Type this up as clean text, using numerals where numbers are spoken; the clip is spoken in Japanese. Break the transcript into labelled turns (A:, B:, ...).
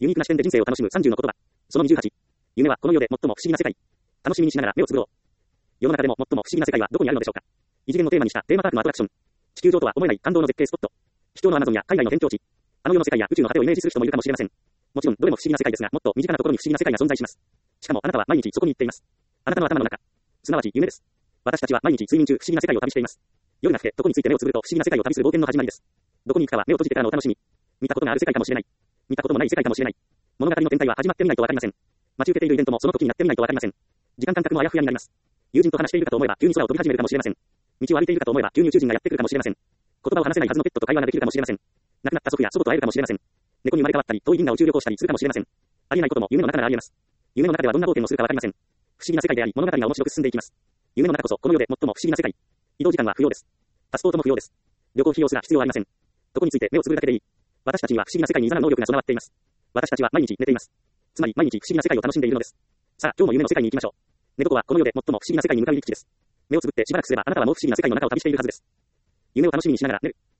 A: ユニークな視点で人生を楽しむ30の言葉。その28。夢はこの世で最も不思議な世界。楽しみにしながら目をつぶろう。世の中でも最も不思議な世界はどこにあるのでしょうか。異次元をテーマにしたテーマパークのアトラクション。地球上とは思えない感動の絶景スポット。秘境のアマゾンや海外の辺境地。あの世の世界や宇宙の果てをイメージする人もいるかもしれません。もちろんどれも不思議な世界ですが、もっと身近なところに不思議な世界が存在します。しかもあなたは毎日そこに行っています。あなたの頭の中。すなわち夢です。私たちは毎日睡眠中不思議な世界を旅しています。夜が更け、どこについて目をつぶると不思議な世界を旅する冒険の始まりです。どこに行くかは目を閉じてからのお楽しみ。見たことがある世界かもしれない。見たこともない世界かもしれない。物語の展開は始まってみないとわかりません。待ち受けているイベントもその時になってみないとわかりません。時間感覚もあやふやになります。友人と話しているかと思えば急に空を飛び始めるかもしれません。道を歩いているかと思えば急に宇宙人がやってくるかもしれません。言葉を話せないはずのペットと会話ができるかもしれません。亡くなった祖父や祖母と会えるかもしれません。猫に生まれ変わったり、遠い銀河を宇宙旅行したりするかもしれません。ありえないことも夢の中ならありえます。夢の中ではどんな冒険をするかわかりません。不思議な世界であり、物語が面白く進んでいきます。夢の中こそこの世で最も不思議な世界。移動時間は不要です。パスポートも不要です。旅行費用すら必要ありません。どこについて目をつぶるだけでいい。私たちには不思議な世界に誘う能力が備わっています。私たちは毎日寝ています。つまり毎日不思議な世界を楽しんでいるのです。さあ、今日も夢の世界に行きましょう。寝言はこの世で最も不思議な世界に向かう入り口です。目をつぶってしばらくすればあなたはもう不思議な世界の中を旅しているはずです。夢を楽しみにしながら寝る。